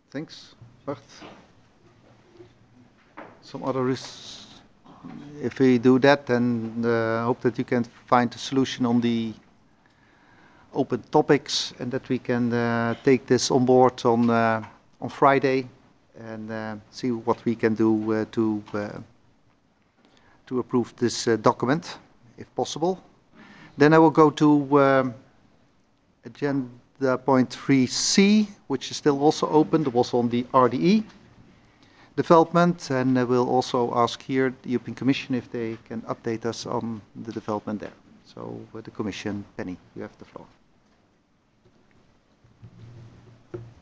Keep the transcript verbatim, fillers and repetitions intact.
Thanks, Bart. Some other ris- if we do that, then uh, I hope that you can find a solution on the open topics and that we can uh, take this on board on uh, on Friday and uh, see what we can do uh, to uh, to approve this uh, document, if possible. Then I will go to um, agenda point three C, which is still also open. It was on the R D E development, and I will also ask here the European Commission if they can update us on the development there. So, uh, the Commission, Penny, you have the floor.